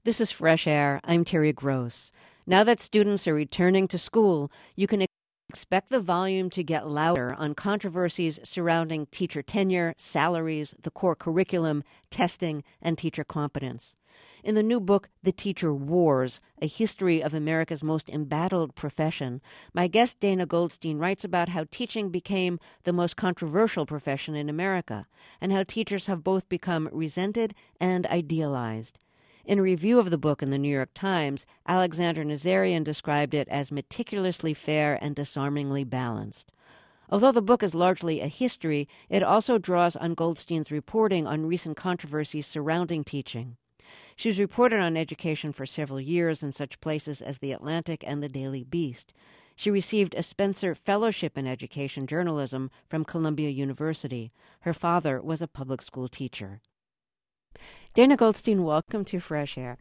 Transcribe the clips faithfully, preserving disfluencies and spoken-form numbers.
This is Fresh Air. I'm Terry Gross. Now that students are returning to school, you can expect the volume to get louder on controversies surrounding teacher tenure, salaries, the core curriculum, testing, and teacher competence. In the new book, The Teacher Wars, A History of America's Most Embattled Profession, my guest Dana Goldstein writes about how teaching became the most controversial profession in America, and how teachers have both become resented and idealized. In a review of the book in the New York Times, Alexander Nazarian described it as meticulously fair and disarmingly balanced. Although the book is largely a history, it also draws on Goldstein's reporting on recent controversies surrounding teaching. She's reported on education for several years in such places as The Atlantic and The Daily Beast. She received a Spencer Fellowship in Education Journalism from Columbia University. Her father was a public school teacher. Dana Goldstein, welcome to Fresh Air.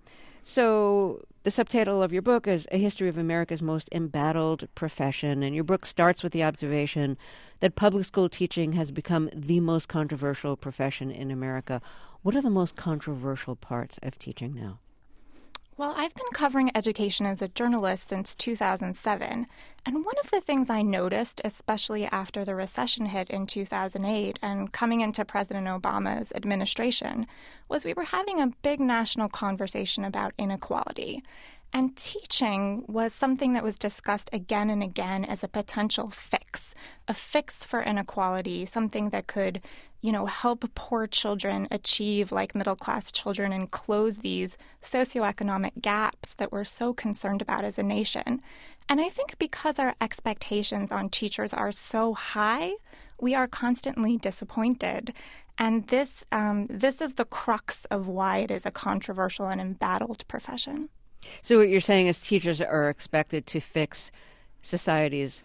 So the subtitle of your book is A History of America's Most Embattled Profession, and your book starts with the observation that public school teaching has become the most controversial profession in America. What are the most controversial parts of teaching now? Well, I've been covering education as a journalist since two thousand seven, and one of the things I noticed, especially after the recession hit in two thousand eight and coming into President Obama's administration, was we were having a big national conversation about inequality. And teaching was something that was discussed again and again as a potential fix, a fix for inequality, something that could, you know, help poor children achieve like middle-class children and close these socioeconomic gaps that we're so concerned about as a nation. And I think because our expectations on teachers are so high, we are constantly disappointed. And this um, this is the crux of why it is a controversial and embattled profession. So what you're saying is teachers are expected to fix society's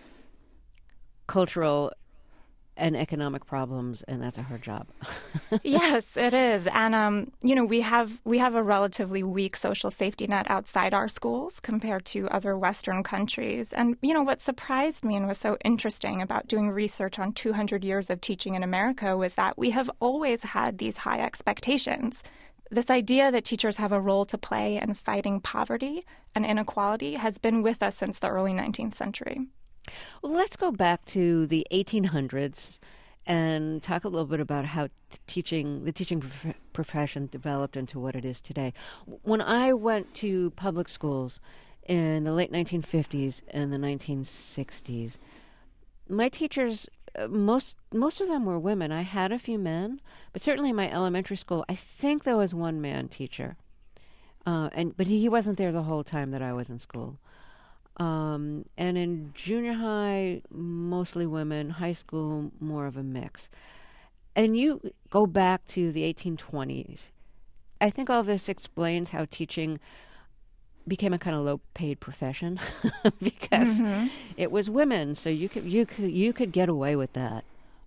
cultural and economic problems, and that's a hard job. Yes, it is. And, um, you know, we have we have a relatively weak social safety net outside our schools compared to other Western countries. And, you know, what surprised me and was so interesting about doing research on two hundred years of teaching in America was that we have always had these high expectations. This idea that teachers have a role to play in fighting poverty and inequality has been with us since the early nineteenth century. Well, let's go back to the eighteen hundreds and talk a little bit about how t- teaching, the teaching prof- profession developed into what it is today. When I went to public schools in the late nineteen fifties and the nineteen sixties, my teachers, uh, most most of them were women. I had a few men, but certainly in my elementary school, I think there was one man teacher, uh, and but he, he wasn't there the whole time that I was in school. Um, and in junior high, mostly women. High school, more of a mix. And you go back to the eighteen twenties. I think all this explains how teaching became a kind of low-paid profession because mm-hmm. it was women, so you could you could you could get away with that.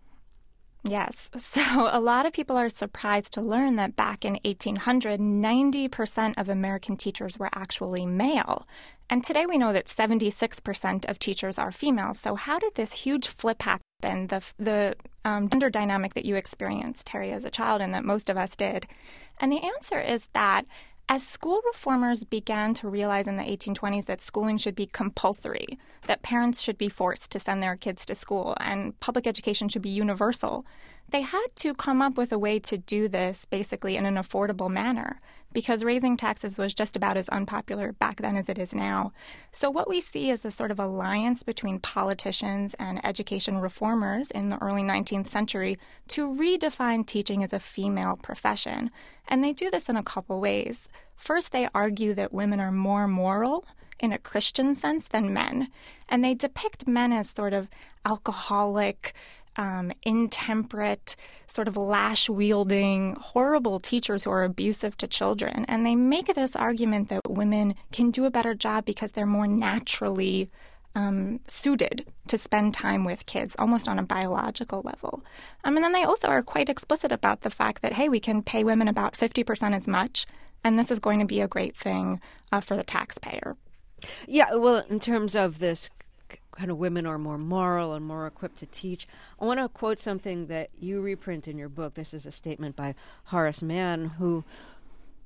Yes. So a lot of people are surprised to learn that back in eighteen hundred, ninety percent of American teachers were actually male. And today we know that seventy-six percent of teachers are female. So how did this huge flip happen, the the um, gender dynamic that you experienced, Terry, as a child, and that most of us did? And the answer is that as school reformers began to realize in the eighteen twenties that schooling should be compulsory, that parents should be forced to send their kids to school, and public education should be universal, they had to come up with a way to do this basically in an affordable manner, because raising taxes was just about as unpopular back then as it is now. So what we see is a sort of alliance between politicians and education reformers in the early nineteenth century to redefine teaching as a female profession. And they do this in a couple ways. First, they argue that women are more moral in a Christian sense than men. And they depict men as sort of alcoholic, Um, intemperate, sort of lash-wielding, horrible teachers who are abusive to children. And they make this argument that women can do a better job because they're more naturally um, suited to spend time with kids, almost on a biological level. Um, and then they also are quite explicit about the fact that, hey, we can pay women about fifty percent as much, and this is going to be a great thing uh, for the taxpayer. Yeah, well, in terms of this kind of women are more moral and more equipped to teach, I want to quote something that you reprint in your book. This is a statement by Horace Mann, who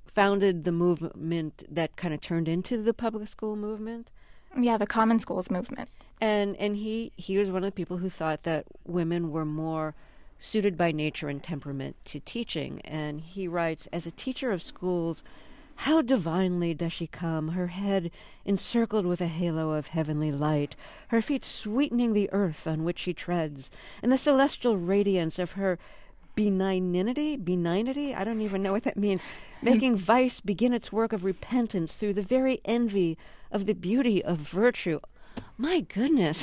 founded the movement that kind of turned into the public school movement. Yeah, the Common Schools movement. And and he, he was one of the people who thought that women were more suited by nature and temperament to teaching. And he writes, as a teacher of schools, how divinely does she come, her head encircled with a halo of heavenly light, her feet sweetening the earth on which she treads, and the celestial radiance of her benignity, benignity, I don't even know what that means, making vice begin its work of repentance through the very envy of the beauty of virtue. My goodness.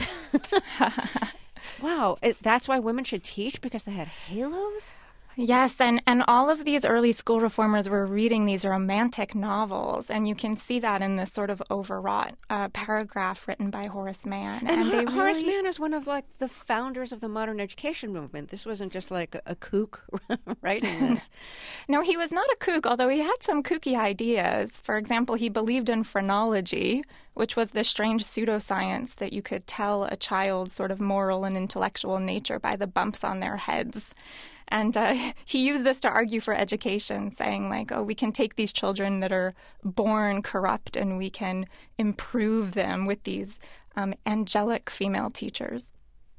Wow. It, that's why women should teach, because they had halos? Yes, and, and all of these early school reformers were reading these romantic novels, and you can see that in this sort of overwrought uh, paragraph written by Horace Mann. And, and Ho- they Horace really... Mann is one of like the founders of the modern education movement. This wasn't just like a, a kook writing this. No, he was not a kook, although he had some kooky ideas. For example, he believed in phrenology, which was this strange pseudoscience that you could tell a child's sort of moral and intellectual nature by the bumps on their heads. And uh, he used this to argue for education, saying, like, oh, we can take these children that are born corrupt and we can improve them with these um, angelic female teachers.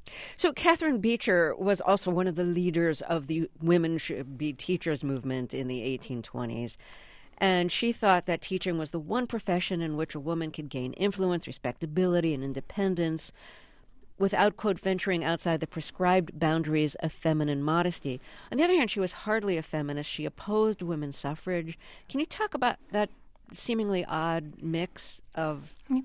So Catherine Beecher was also one of the leaders of the Women Should Be Teachers movement in the eighteen twenties. And she thought that teaching was the one profession in which a woman could gain influence, respectability, and independence without, quote, venturing outside the prescribed boundaries of feminine modesty. On the other hand, she was hardly a feminist. She opposed women's suffrage. Can you talk about that seemingly odd mix of yeah.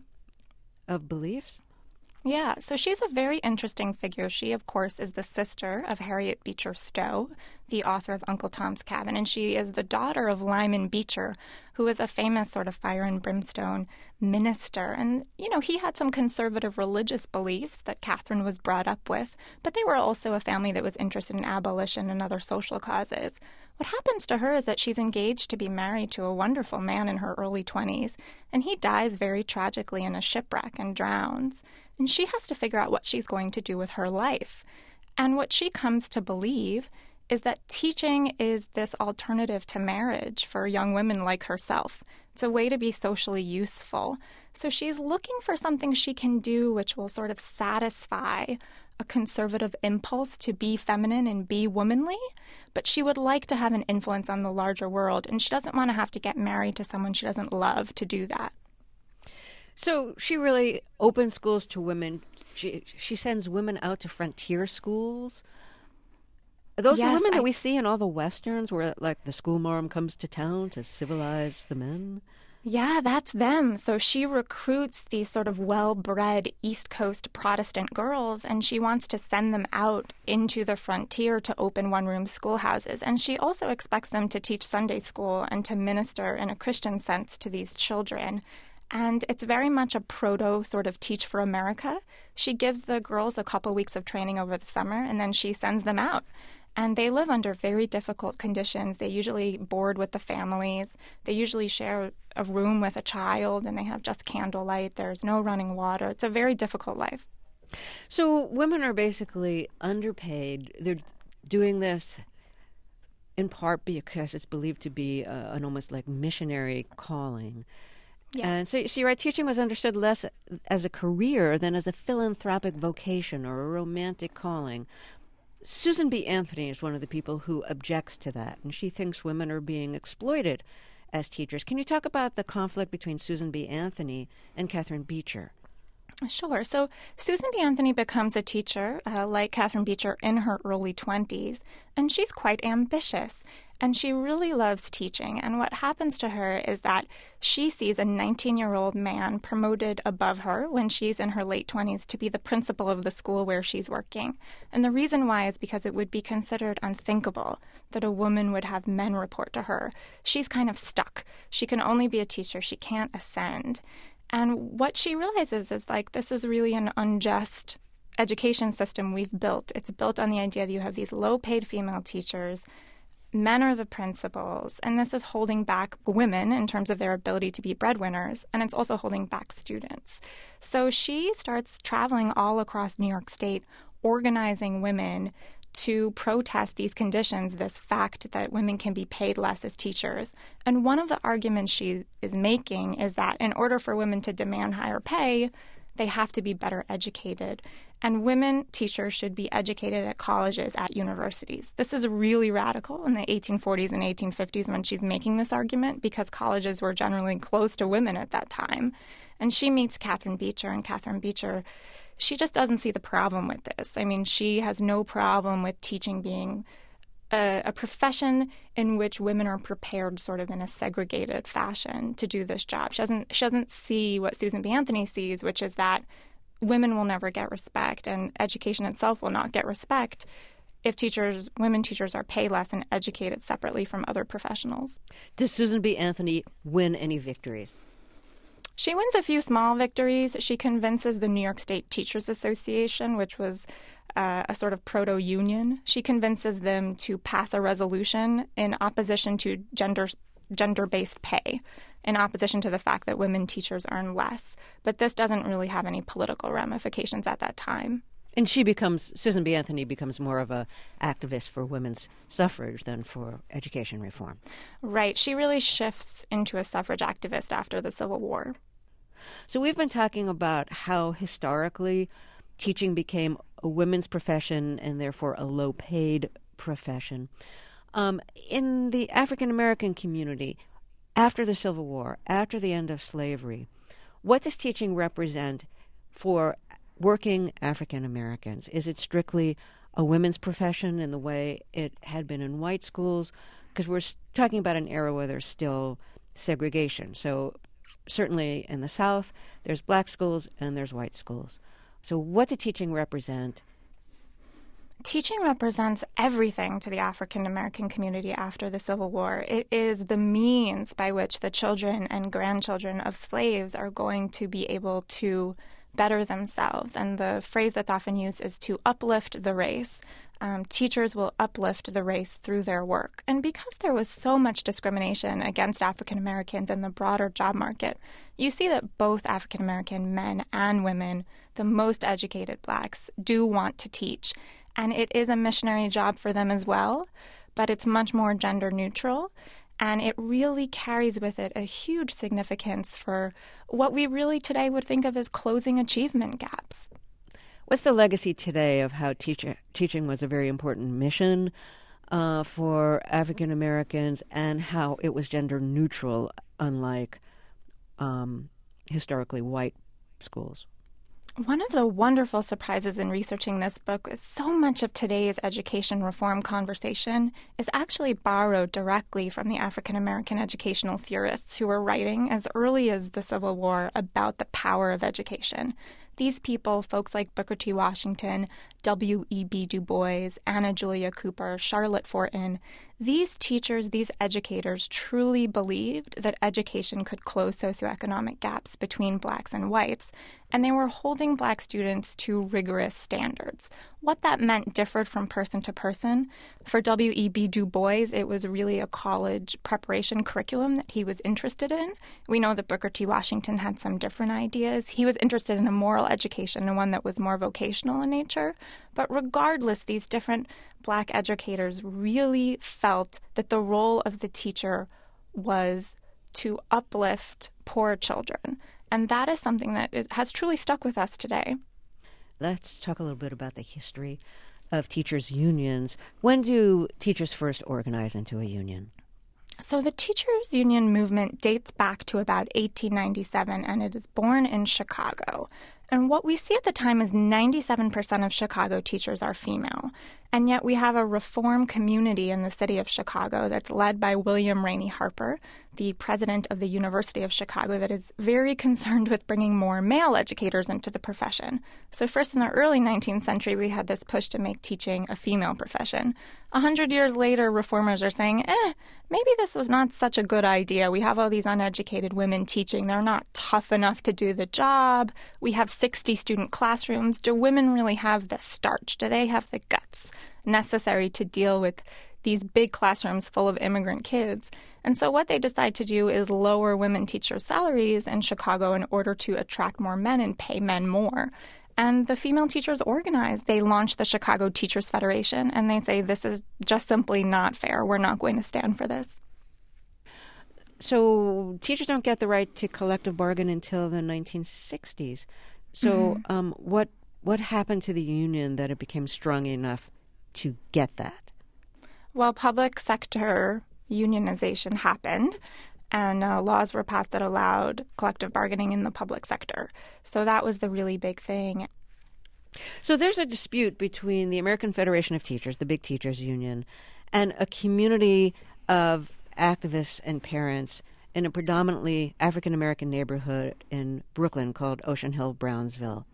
of beliefs? Yeah, so she's a very interesting figure. She, of course, is the sister of Harriet Beecher Stowe, the author of Uncle Tom's Cabin, and she is the daughter of Lyman Beecher, who is a famous sort of fire and brimstone minister. And, you know, he had some conservative religious beliefs that Catherine was brought up with, but they were also a family that was interested in abolition and other social causes. What happens to her is that she's engaged to be married to a wonderful man in her early twenties, and he dies very tragically in a shipwreck and drowns. And she has to figure out what she's going to do with her life. And what she comes to believe is that teaching is this alternative to marriage for young women like herself. It's a way to be socially useful. So she's looking for something she can do which will sort of satisfy a conservative impulse to be feminine and be womanly, but she would like to have an influence on the larger world, and she doesn't want to have to get married to someone she doesn't love to do that. So she really opens schools to women. She she sends women out to frontier schools. Are those yes, the women I... that we see in all the westerns where, like, the schoolmarm comes to town to civilize the men? Yeah, that's them. So she recruits these sort of well-bred East Coast Protestant girls, and she wants to send them out into the frontier to open one-room schoolhouses. And she also expects them to teach Sunday school and to minister in a Christian sense to these children. And it's very much a proto sort of Teach for America. She gives the girls a couple weeks of training over the summer, and then she sends them out. And they live under very difficult conditions. They usually board with the families. They usually share a room with a child, and they have just candlelight. There's no running water. It's a very difficult life. So women are basically underpaid. They're doing this in part because it's believed to be uh, an almost like missionary calling. Yeah. And so, so you're right, teaching was understood less as a career than as a philanthropic vocation or a romantic calling. Susan B. Anthony is one of the people who objects to that, and she thinks women are being exploited as teachers. Can you talk about the conflict between Susan B. Anthony and Catherine Beecher? Sure. So Susan B. Anthony becomes a teacher, uh, like Catherine Beecher, in her early twenties, and she's quite ambitious. And she really loves teaching. And what happens to her is that she sees a nineteen-year-old man promoted above her when she's in her late twenties to be the principal of the school where she's working. And the reason why is because it would be considered unthinkable that a woman would have men report to her. She's kind of stuck. She can only be a teacher. She can't ascend. And what she realizes is, like, this is really an unjust education system we've built. It's built on the idea that you have these low-paid female teachers. Men are the principals, and this is holding back women in terms of their ability to be breadwinners, and it's also holding back students. So she starts traveling all across New York State, organizing women to protest these conditions, this fact that women can be paid less as teachers. And one of the arguments she is making is that in order for women to demand higher pay, they have to be better educated. And women teachers should be educated at colleges, at universities. This is really radical in the eighteen forties and eighteen fifties when she's making this argument, because colleges were generally closed to women at that time. And she meets Catherine Beecher, and Catherine Beecher, she just doesn't see the problem with this. I mean, she has no problem with teaching being a, a profession in which women are prepared sort of in a segregated fashion to do this job. She doesn't, she doesn't see what Susan B. Anthony sees, which is that women will never get respect and education itself will not get respect if teachers, women teachers are paid less and educated separately from other professionals. Does Susan B. Anthony win any victories? She wins a few small victories. She convinces the New York State Teachers Association, which was uh, a sort of proto-union. She convinces them to pass a resolution in opposition to gender, gender-based pay, in opposition to the fact that women teachers earn less. But this doesn't really have any political ramifications at that time. And she becomes, Susan B. Anthony becomes more of a activist for women's suffrage than for education reform. Right. She really shifts into a suffrage activist after the Civil War. So we've been talking about how historically teaching became a women's profession and therefore a low-paid profession. Um, in the African-American community, after the Civil War, after the end of slavery, what does teaching represent for working African Americans? Is it strictly a women's profession in the way it had been in white schools? Because we're talking about an era where there's still segregation. So certainly in the South, there's black schools and there's white schools. So what does teaching represent? Teaching represents everything to the African American community after the Civil War. It is the means by which the children and grandchildren of slaves are going to be able to better themselves. And the phrase that's often used is to uplift the race. Um, teachers will uplift the race through their work. And because there was so much discrimination against African Americans in the broader job market, you see that both African American men and women, the most educated blacks, do want to teach. And it is a missionary job for them as well, but it's much more gender neutral. And it really carries with it a huge significance for what we really today would think of as closing achievement gaps. What's the legacy today of how teacher, teaching was a very important mission uh, for African Americans and how it was gender neutral, unlike um, historically white schools? One of the wonderful surprises in researching this book is so much of today's education reform conversation is actually borrowed directly from the African American educational theorists who were writing as early as the Civil War about the power of education. These people, folks like Booker T. Washington, W E B Du Bois, Anna Julia Cooper, Charlotte Fortin, these teachers, these educators truly believed that education could close socioeconomic gaps between blacks and whites, and they were holding black students to rigorous standards. What that meant differed from person to person. For W E B Du Bois, it was really a college preparation curriculum that he was interested in. We know that Booker T. Washington had some different ideas. He was interested in a moral education and one that was more vocational in nature. But regardless, these different black educators really felt that the role of the teacher was to uplift poor children. And that is something that is, has truly stuck with us today. Let's talk a little bit about the history of teachers' unions. When do teachers first organize into a union? So the teachers' union movement dates back to about eighteen ninety-seven, and it is born in Chicago. And what we see at the time is ninety-seven percent of Chicago teachers are female. And yet we have a reform community in the city of Chicago that's led by William Rainey Harper, the president of the University of Chicago, that is very concerned with bringing more male educators into the profession. So first in the early nineteenth century, we had this push to make teaching a female profession. A hundred years later, reformers are saying, eh, maybe this was not such a good idea. We have all these uneducated women teaching. They're not tough enough to do the job. We have sixty student classrooms. Do women really have the starch? Do they have the guts necessary to deal with these big classrooms full of immigrant kids? And so what they decide to do is lower women teachers' salaries in Chicago in order to attract more men and pay men more. And the female teachers organized. They launched the Chicago Teachers Federation, and they say this is just simply not fair. We're not going to stand for this. So teachers don't get the right to collective bargain until the nineteen sixties. So mm-hmm. um, what what happened to the union that it became strong enough to get that? Well, public sector unionization happened, and uh, laws were passed that allowed collective bargaining in the public sector. So that was the really big thing. So there's a dispute between the American Federation of Teachers, the big teachers union, and a community of activists and parents in a predominantly African-American neighborhood in Brooklyn called Ocean Hill-Brownsville.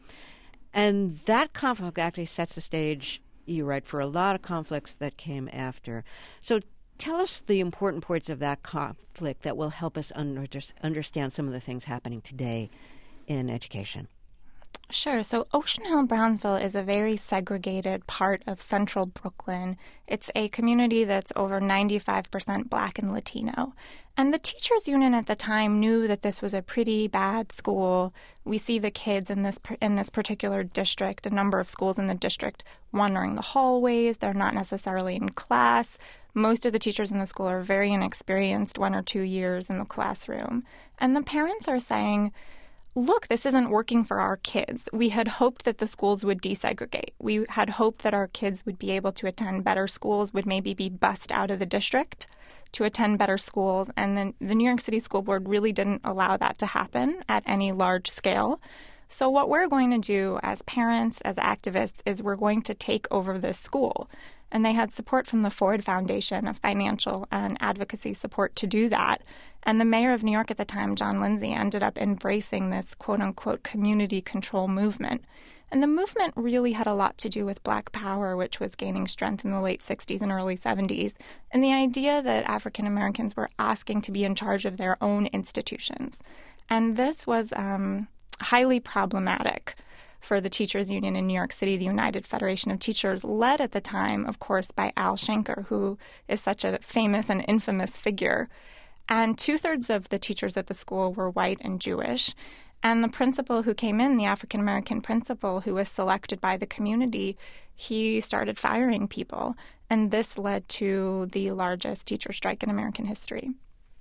And that conflict actually sets the stage, you're right, for a lot of conflicts that came after. So tell us the important parts of that conflict that will help us under- understand some of the things happening today in education. Sure. So Ocean Hill-Brownsville is a very segregated part of central Brooklyn. It's a community that's over ninety-five percent Black and Latino. And the teachers union at the time knew that this was a pretty bad school. We see the kids in this in this particular district, a number of schools in the district, wandering the hallways. They're not necessarily in class. Most of the teachers in the school are very inexperienced, one or two years in the classroom. And the parents are saying, look, this isn't working for our kids. We had hoped that the schools would desegregate. We had hoped that our kids would be able to attend better schools, would maybe be bussed out of the district to attend better schools. And then the New York City School Board really didn't allow that to happen at any large scale. So what we're going to do as parents, as activists, is we're going to take over this school. And they had support from the Ford Foundation, of financial and advocacy support to do that. And the mayor of New York at the time, John Lindsay, ended up embracing this quote-unquote community control movement. And the movement really had a lot to do with Black Power, which was gaining strength in the late sixties and early seventies, and the idea that African Americans were asking to be in charge of their own institutions. And this was um, highly problematic for the teachers union in New York City, the United Federation of Teachers, led at the time, of course, by Al Shanker, who is such a famous and infamous figure. And two-thirds of the teachers at the school were white and Jewish. And the principal who came in, the African-American principal who was selected by the community, he started firing people. And this led to the largest teacher strike in American history.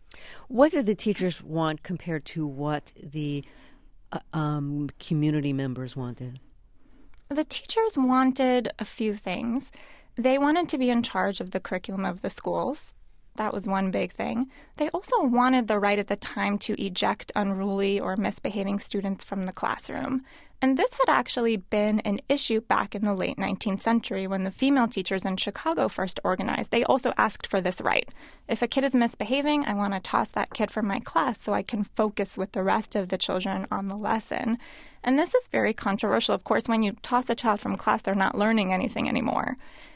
What did the teachers want compared to what the uh, um, community members wanted? The teachers wanted a few things. They wanted to be in charge of the curriculum of the schools. That was one big thing. They also wanted the right at the time to eject unruly or misbehaving students from the classroom. And this had actually been an issue back in the late nineteenth century when the female teachers in Chicago first organized. They also asked for this right. If a kid is misbehaving, I want to toss that kid from my class so I can focus with the rest of the children on the lesson. And this is very controversial. Of course, when you toss a child from class, they're not learning anything anymore.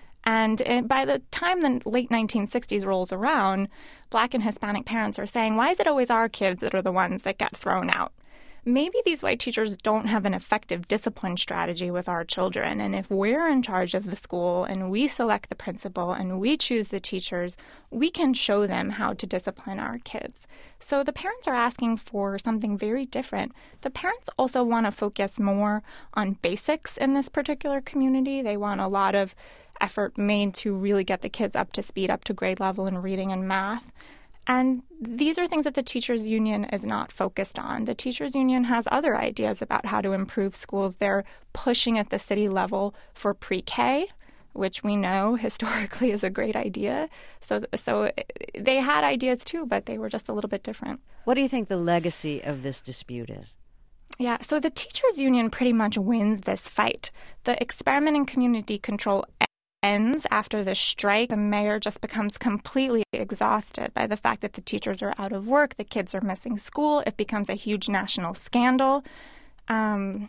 And by the time the late nineteen sixties rolls around, Black and Hispanic parents are saying, why is it always our kids that are the ones that get thrown out? Maybe these white teachers don't have an effective discipline strategy with our children. And if we're in charge of the school and we select the principal and we choose the teachers, we can show them how to discipline our kids. So the parents are asking for something very different. The parents also want to focus more on basics in this particular community. They want a lot of effort made to really get the kids up to speed, up to grade level in reading and math. And these are things that the teachers union is not focused on. The teachers union has other ideas about how to improve schools. They're pushing at the city level for pre-K, which we know historically is a great idea. So, so they had ideas too, but they were just a little bit different. What do you think the legacy of this dispute is? Yeah, so the teachers union pretty much wins this fight. The experiment in community control ends after the strike. The mayor just becomes completely exhausted by the fact that the teachers are out of work, the kids are missing school. It becomes a huge national scandal. Um,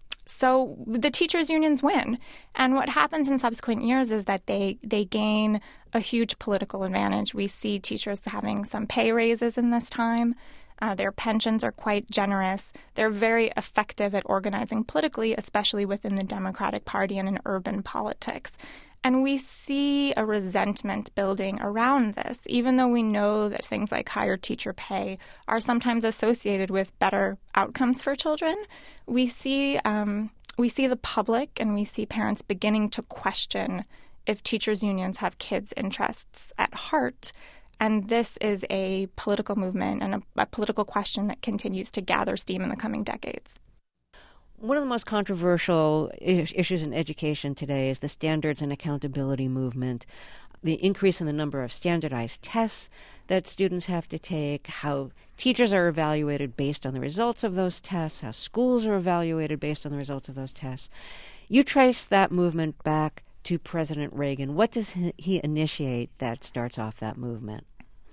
so the teachers' unions win. And what happens in subsequent years is that they, they gain a huge political advantage. We see teachers having some pay raises in this time. Uh, their pensions are quite generous. They're very effective at organizing politically, especially within the Democratic Party and in urban politics. And we see a resentment building around this, even though we know that things like higher teacher pay are sometimes associated with better outcomes for children. We see um, We see the public and we see parents beginning to question if teachers' unions have kids' interests at heart. And this is a political movement and a, a political question that continues to gather steam in the coming decades. One of the most controversial is- issues in education today is the standards and accountability movement. The increase in the number of standardized tests that students have to take, how teachers are evaluated based on the results of those tests, how schools are evaluated based on the results of those tests. You trace that movement back to President Reagan. What does he initiate that starts off that movement?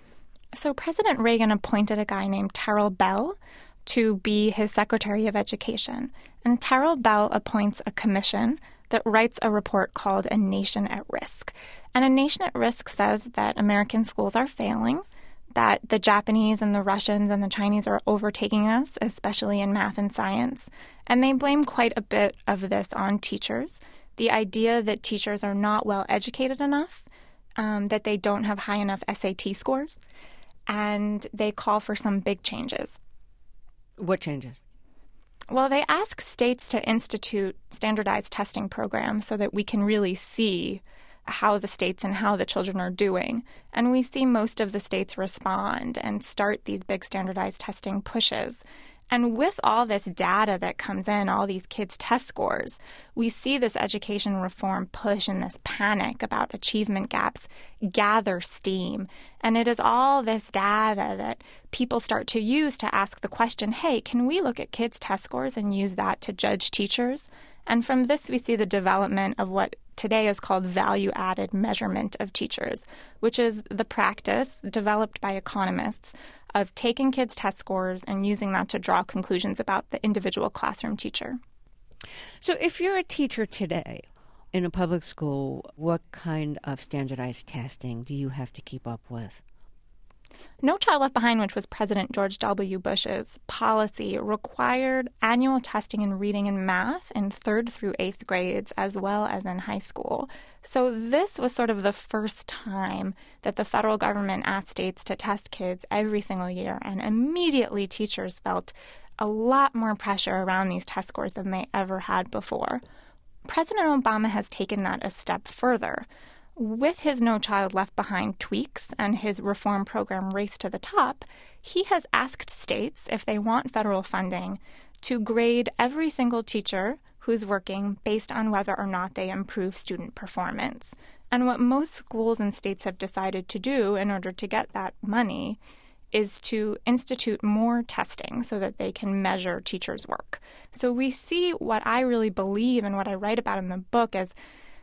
So President Reagan appointed a guy named Terrell Bell to be his Secretary of Education. And Terrell Bell appoints a commission that writes a report called A Nation at Risk. And A Nation at Risk says that American schools are failing, that the Japanese and the Russians and the Chinese are overtaking us, especially in math and science. And they blame quite a bit of this on teachers. The idea that teachers are not well educated enough, um, that they don't have high enough S A T scores, and they call for some big changes. What changes? Well, they ask states to institute standardized testing programs so that we can really see how the states and how the children are doing. And we see most of the states respond and start these big standardized testing pushes. And with all this data that comes in, all these kids' test scores, we see this education reform push and this panic about achievement gaps gather steam. And it is all this data that people start to use to ask the question, hey, can we look at kids' test scores and use that to judge teachers? And from this, we see the development of what today is called value-added measurement of teachers, which is the practice developed by economists of taking kids' test scores and using that to draw conclusions about the individual classroom teacher. So if you're a teacher today in a public school, what kind of standardized testing do you have to keep up with? No Child Left Behind, which was President George W. Bush's policy, required annual testing in reading and math in third through eighth grades as well as in high school. So this was sort of the first time that the federal government asked states to test kids every single year, and immediately teachers felt a lot more pressure around these test scores than they ever had before. President Obama has taken that a step further. With his No Child Left Behind tweaks and his reform program Race to the Top, he has asked states, if they want federal funding, to grade every single teacher who's working based on whether or not they improve student performance. And what most schools and states have decided to do in order to get that money is to institute more testing so that they can measure teachers' work. So we see what I really believe and what I write about in the book as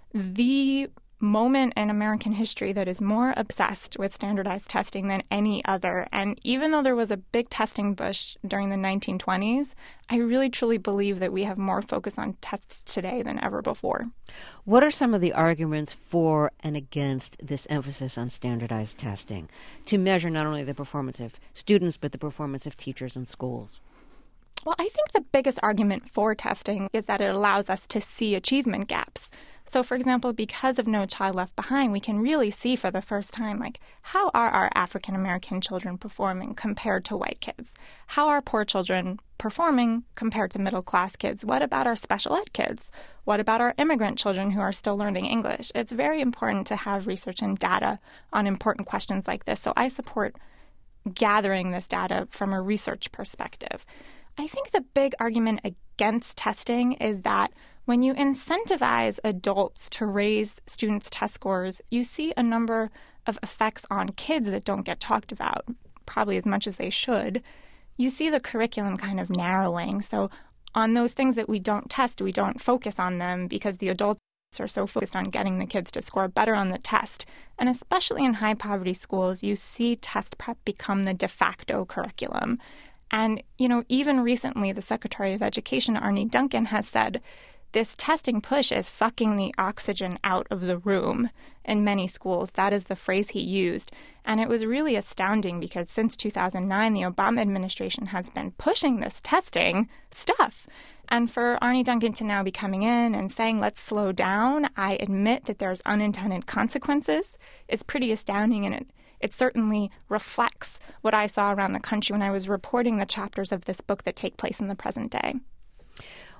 the moment in American history that is more obsessed with standardized testing than any other. And even though there was a big testing push during the nineteen twenties, I really truly believe that we have more focus on tests today than ever before. What are some of the arguments for and against this emphasis on standardized testing to measure not only the performance of students, but the performance of teachers in schools? Well, I think the biggest argument for testing is that it allows us to see achievement gaps. So, for example, because of No Child Left Behind, we can really see for the first time, like, how are our African American children performing compared to white kids? How are poor children performing compared to middle class kids? What about our special ed kids? What about our immigrant children who are still learning English? It's very important to have research and data on important questions like this. So I support gathering this data from a research perspective. I think the big argument against testing is that when you incentivize adults to raise students' test scores, you see a number of effects on kids that don't get talked about, probably as much as they should. You see the curriculum kind of narrowing. So on those things that we don't test, we don't focus on them because the adults are so focused on getting the kids to score better on the test. And especially in high-poverty schools, you see test prep become the de facto curriculum. And, you know, even recently, the Secretary of Education, Arne Duncan, has said this testing push is sucking the oxygen out of the room in many schools. That is the phrase he used. And it was really astounding because since two thousand nine, the Obama administration has been pushing this testing stuff. And for Arne Duncan to now be coming in and saying, let's slow down, I admit that there's unintended consequences. It's pretty astounding, and it It certainly reflects what I saw around the country when I was reporting the chapters of this book that take place in the present day.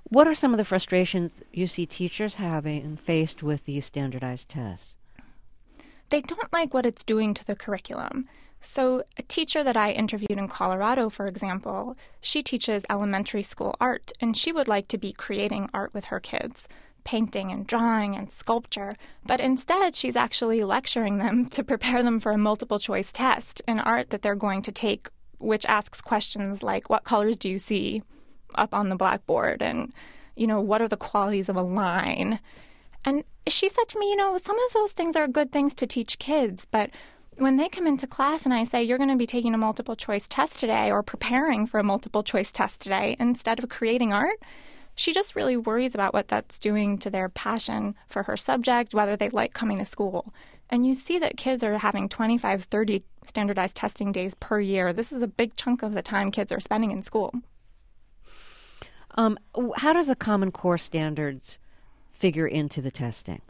What are some of the frustrations you see teachers having faced with these standardized tests? They don't like what it's doing to the curriculum. So a teacher that I interviewed in Colorado, for example, she teaches elementary school art, and she would like to be creating art with her kids, painting and drawing and sculpture. But instead, she's actually lecturing them to prepare them for a multiple choice test in art that they're going to take, which asks questions like, what colors do you see up on the blackboard? And, you know, what are the qualities of a line? And she said to me, you know, some of those things are good things to teach kids, but when they come into class and I say, you're going to be taking a multiple choice test today or preparing for a multiple choice test today instead of creating art, she just really worries about what that's doing to their passion for her subject, whether they like coming to school. And you see that kids are having twenty-five, thirty standardized testing days per year. This is a big chunk of the time kids are spending in school. Um, how does the Common Core standards figure into the testing?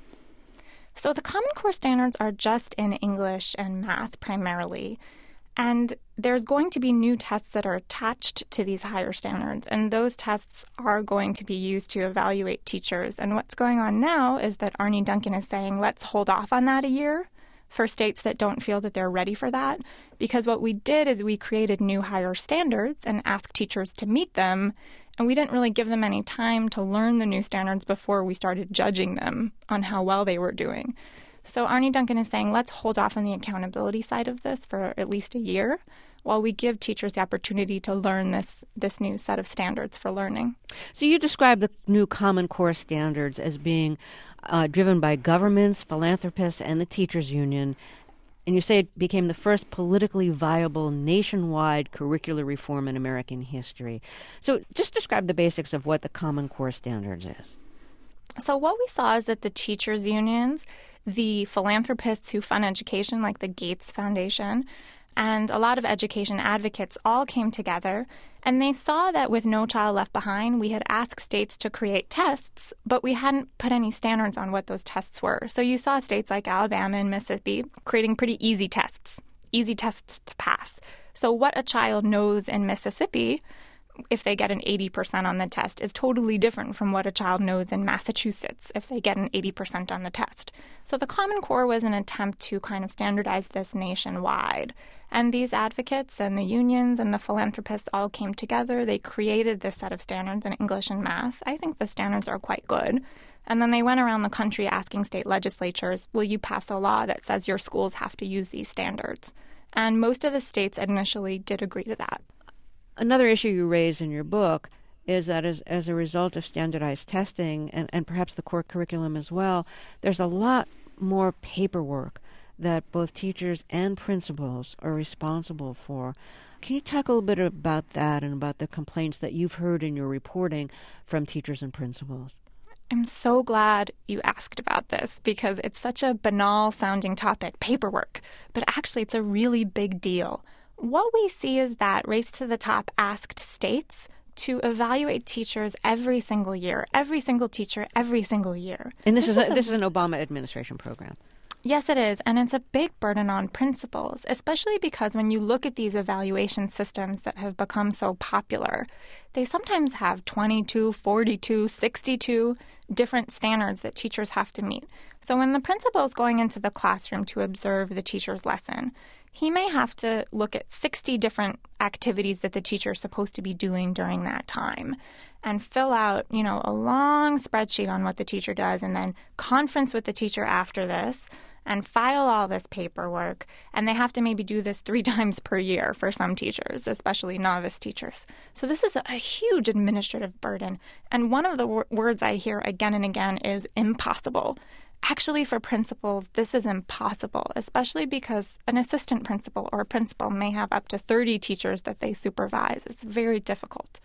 So the Common Core standards are just in English and math primarily. And there's going to be new tests that are attached to these higher standards. And those tests are going to be used to evaluate teachers. And what's going on now is that Arne Duncan is saying, let's hold off on that a year for states that don't feel that they're ready for that. Because what we did is we created new higher standards and asked teachers to meet them. And we didn't really give them any time to learn the new standards before we started judging them on how well they were doing. So Arne Duncan is saying, let's hold off on the accountability side of this for at least a year while we give teachers the opportunity to learn this, this new set of standards for learning. So you describe the new Common Core standards as being uh, driven by governments, philanthropists, and the teachers union. And you say it became the first politically viable nationwide curricular reform in American history. So just describe the basics of what the Common Core standards is. So what we saw is that the teachers unions, the philanthropists who fund education, like the Gates Foundation, and a lot of education advocates all came together, and they saw that with No Child Left Behind, we had asked states to create tests, but we hadn't put any standards on what those tests were. So you saw states like Alabama and Mississippi creating pretty easy tests, easy tests to pass. So what a child knows in Mississippi, if they get an eighty percent on the test, is totally different from what a child knows in Massachusetts if they get an eighty percent on the test. So the Common Core was an attempt to kind of standardize this nationwide. And these advocates and the unions and the philanthropists all came together. They created this set of standards in English and math. I think the standards are quite good. And then they went around the country asking state legislatures, will you pass a law that says your schools have to use these standards? And most of the states initially did agree to that. Another issue you raise in your book is that as, as a result of standardized testing and, and perhaps the core curriculum as well, there's a lot more paperwork that both teachers and principals are responsible for. Can you talk a little bit about that and about the complaints that you've heard in your reporting from teachers and principals? I'm so glad you asked about this because it's such a banal-sounding topic, paperwork, but actually it's a really big deal. What we see is that Race to the Top asked states to evaluate teachers every single year, every single teacher, every single year. And this, this is, a, a, this is an Obama administration program. Yes, it is. And it's a big burden on principals, especially because when you look at these evaluation systems that have become so popular, they sometimes have twenty-two, forty-two, sixty-two different standards that teachers have to meet. So when the principal is going into the classroom to observe the teacher's lesson, he may have to look at sixty different activities that the teacher is supposed to be doing during that time and fill out, you know, a long spreadsheet on what the teacher does and then conference with the teacher after this and file all this paperwork. And they have to maybe do this three times per year for some teachers, especially novice teachers. So this is a huge administrative burden. And one of the w- words I hear again and again is impossible. Actually, for principals, this is impossible, especially because an assistant principal or a principal may have up to thirty teachers that they supervise. It's very difficult.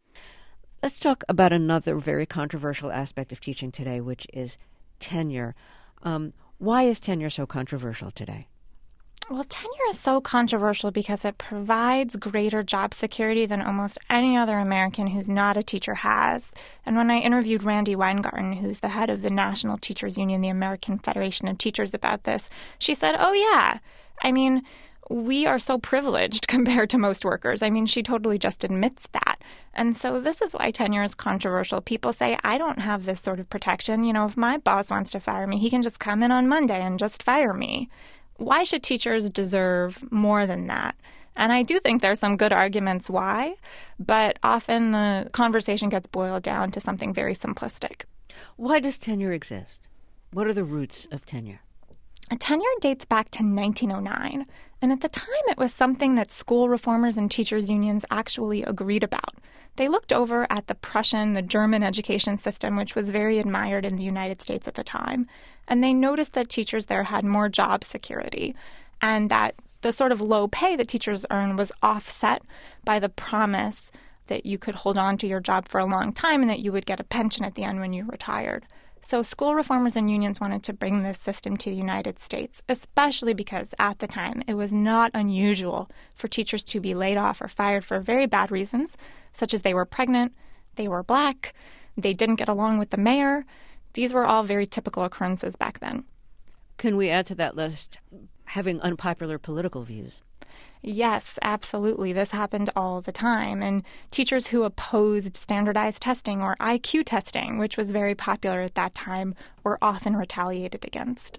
Let's talk about another very controversial aspect of teaching today, which is tenure. Um, why is tenure so controversial today? Well, tenure is so controversial because it provides greater job security than almost any other American who's not a teacher has. And when I interviewed Randy Weingarten, who's the head of the National Teachers Union, the American Federation of Teachers, about this, she said, oh, yeah. I mean, we are so privileged compared to most workers. I mean, she totally just admits that. And so this is why tenure is controversial. People say, I don't have this sort of protection. You know, if my boss wants to fire me, he can just come in on Monday and just fire me. Why should teachers deserve more than that? And I do think there's some good arguments why, but often the conversation gets boiled down to something very simplistic. Why does tenure exist? What are the roots of tenure? Tenure dates back to nineteen oh nine, and at the time it was something that school reformers and teachers' unions actually agreed about. They looked over at the Prussian, the German education system, which was very admired in the United States at the time, and they noticed that teachers there had more job security, and that the sort of low pay that teachers earned was offset by the promise that you could hold on to your job for a long time and that you would get a pension at the end when you retired. So school reformers and unions wanted to bring this system to the United States, especially because at the time it was not unusual for teachers to be laid off or fired for very bad reasons, such as they were pregnant, they were black, they didn't get along with the mayor. These were all very typical occurrences back then. Can we add to that list having unpopular political views? Yes, absolutely. This happened all the time. And teachers who opposed standardized testing or I Q testing, which was very popular at that time, were often retaliated against.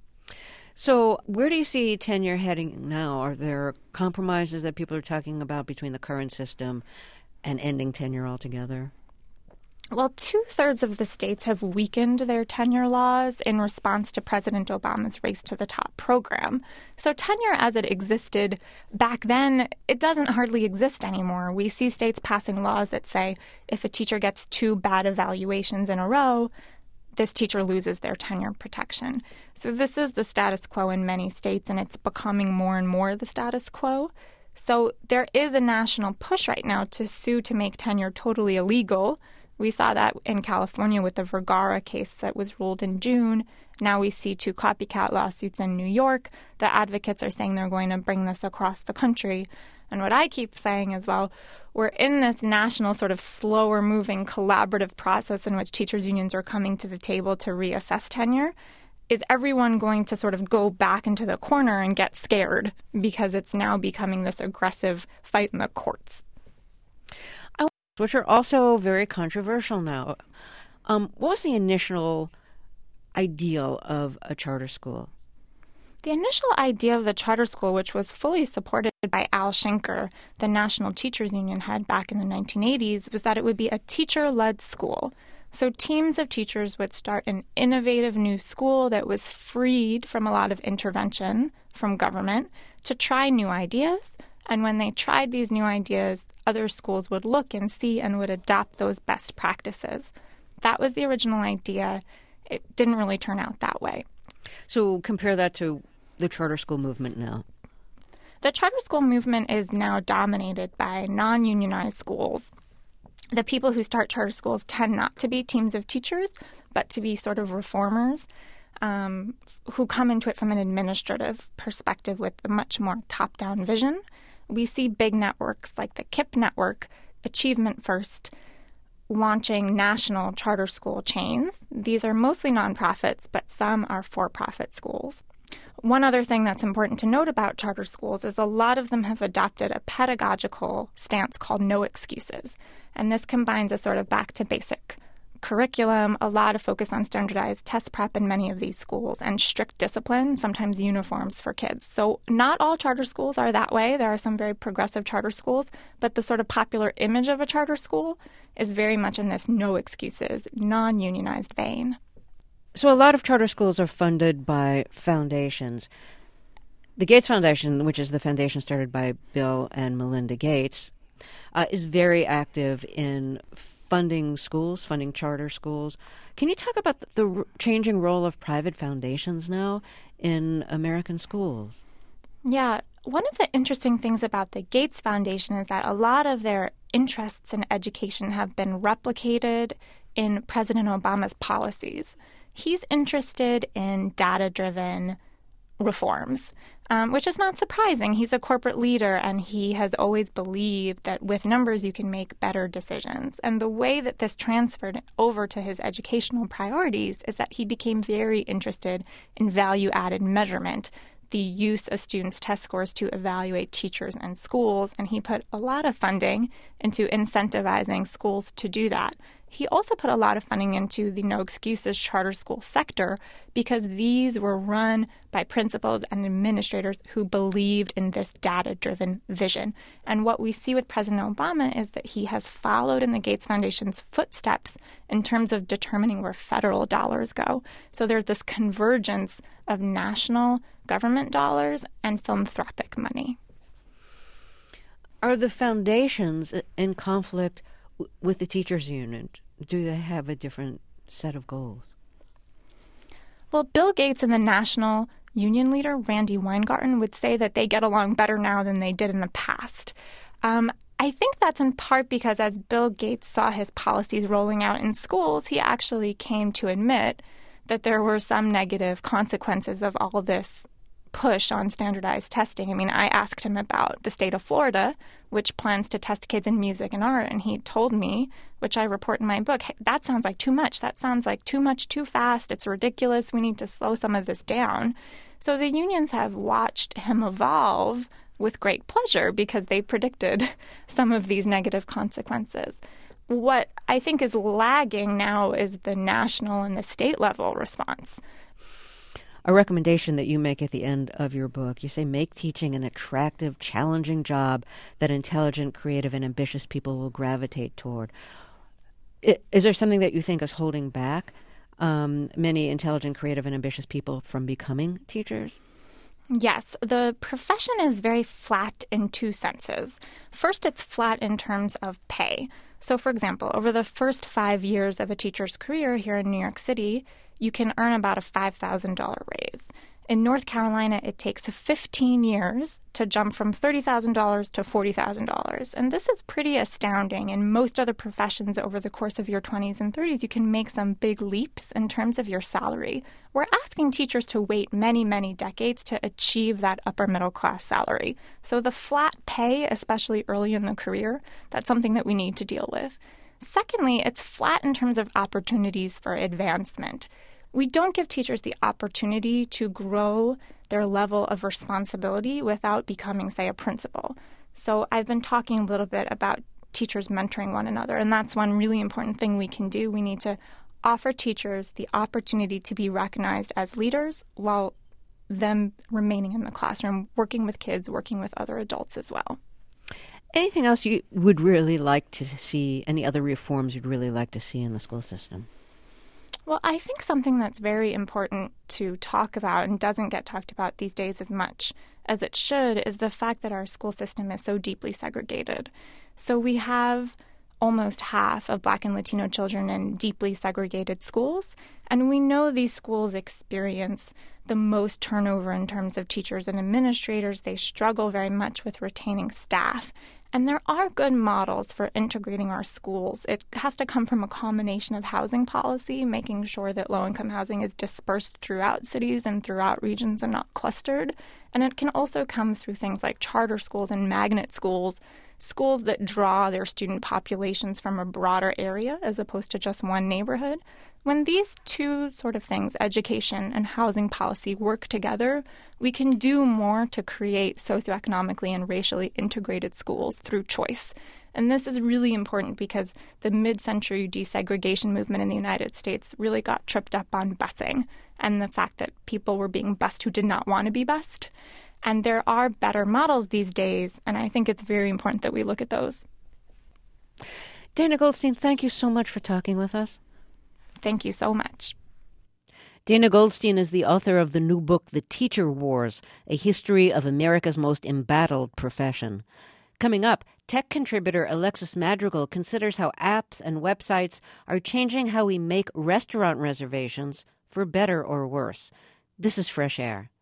So where do you see tenure heading now? Are there compromises that people are talking about between the current system and ending tenure altogether? Well, two-thirds of the states have weakened their tenure laws in response to President Obama's Race to the Top program. So tenure as it existed back then, it doesn't hardly exist anymore. We see states passing laws that say if a teacher gets two bad evaluations in a row, this teacher loses their tenure protection. So this is the status quo in many states, and it's becoming more and more the status quo. So there is a national push right now to sue to make tenure totally illegal. We saw that in California with the Vergara case that was ruled in June. Now we see two copycat lawsuits in New York. The advocates are saying they're going to bring this across the country. And what I keep saying is, well, we're in this national sort of slower moving collaborative process in which teachers' unions are coming to the table to reassess tenure. Is everyone going to sort of go back into the corner and get scared because it's now becoming this aggressive fight in the courts? Which are also very controversial now. Um, what was the initial ideal of a charter school? The initial idea of the charter school, which was fully supported by Al Schenker, the National Teachers Union head back in the nineteen eighties, was that it would be a teacher-led school. So teams of teachers would start an innovative new school that was freed from a lot of intervention from government to try new ideas. And when they tried these new ideas, other schools would look and see and would adopt those best practices. That was the original idea. It didn't really turn out that way. So compare that to the charter school movement now. The charter school movement is now dominated by non-unionized schools. The people who start charter schools tend not to be teams of teachers, but to be sort of reformers um, who come into it from an administrative perspective with a much more top-down vision. We see big networks like the KIPP network, Achievement First, launching national charter school chains. These are mostly nonprofits, but some are for-profit schools. One other thing that's important to note about charter schools is a lot of them have adopted a pedagogical stance called no excuses. And this combines a sort of back-to-basic curriculum, a lot of focus on standardized test prep in many of these schools, and strict discipline, sometimes uniforms for kids. So not all charter schools are that way. There are some very progressive charter schools, but the sort of popular image of a charter school is very much in this no excuses, non-unionized vein. So a lot of charter schools are funded by foundations. The Gates Foundation, which is the foundation started by Bill and Melinda Gates, uh, is very active in funding schools, funding charter schools. Can you talk about the, the changing role of private foundations now in American schools? Yeah. One of the interesting things about the Gates Foundation is that a lot of their interests in education have been replicated in President Obama's policies. He's interested in data-driven reforms, um, which is not surprising. He's a corporate leader, and he has always believed that with numbers you can make better decisions. And the way that this transferred over to his educational priorities is that he became very interested in value-added measurement, the use of students' test scores to evaluate teachers and schools, and he put a lot of funding into incentivizing schools to do that. He also put a lot of funding into the No Excuses charter school sector because these were run by principals and administrators who believed in this data-driven vision. And what we see with President Obama is that he has followed in the Gates Foundation's footsteps in terms of determining where federal dollars go. So there's this convergence of national government dollars and philanthropic money. Are the foundations in conflict with the teachers' union? Do they have a different set of goals? Well, Bill Gates and the national union leader, Randi Weingarten, would say that they get along better now than they did in the past. Um, I think that's in part because as Bill Gates saw his policies rolling out in schools, he actually came to admit that there were some negative consequences of all this push on standardized testing. I mean, I asked him about the state of Florida, which plans to test kids in music and art, and he told me, which I report in my book, hey, that sounds like too much. That sounds like too much, too fast. It's ridiculous. We need to slow some of this down. So the unions have watched him evolve with great pleasure because they predicted some of these negative consequences. What I think is lagging now is the national and the state level response. A recommendation that you make at the end of your book, you say, make teaching an attractive, challenging job that intelligent, creative, and ambitious people will gravitate toward. Is there something that you think is holding back um, many intelligent, creative, and ambitious people from becoming teachers? Yes, the profession is very flat in two senses. First, it's flat in terms of pay. So, for example, over the first five years of a teacher's career here in New York City, you can earn about a five thousand dollars raise. In North Carolina, it takes fifteen years to jump from thirty thousand dollars to forty thousand dollars. And this is pretty astounding. In most other professions, over the course of your twenties and thirties, you can make some big leaps in terms of your salary. We're asking teachers to wait many, many decades to achieve that upper middle class salary. So the flat pay, especially early in the career, that's something that we need to deal with. Secondly, it's flat in terms of opportunities for advancement. We don't give teachers the opportunity to grow their level of responsibility without becoming, say, a principal. So I've been talking a little bit about teachers mentoring one another, and that's one really important thing we can do. We need to offer teachers the opportunity to be recognized as leaders while them remaining in the classroom, working with kids, working with other adults as well. Anything else you would really like to see, any other reforms you'd really like to see in the school system? Well, I think something that's very important to talk about and doesn't get talked about these days as much as it should is the fact that our school system is so deeply segregated. So we have almost half of Black and Latino children in deeply segregated schools, and we know these schools experience the most turnover in terms of teachers and administrators. They struggle very much with retaining staff. And there are good models for integrating our schools. It has to come from a combination of housing policy, making sure that low-income housing is dispersed throughout cities and throughout regions and not clustered. And it can also come through things like charter schools and magnet schools, schools that draw their student populations from a broader area as opposed to just one neighborhood. When these two sort of things, education and housing policy, work together, we can do more to create socioeconomically and racially integrated schools through choice. And this is really important because the mid-century desegregation movement in the United States really got tripped up on busing and the fact that people were being bused who did not want to be bused. And there are better models these days, and I think it's very important that we look at those. Dana Goldstein, thank you so much for talking with us. Thank you so much. Dana Goldstein is the author of the new book, The Teacher Wars, A History of America's Most Embattled Profession. Coming up, tech contributor Alexis Madrigal considers how apps and websites are changing how we make restaurant reservations for better or worse. This is Fresh Air.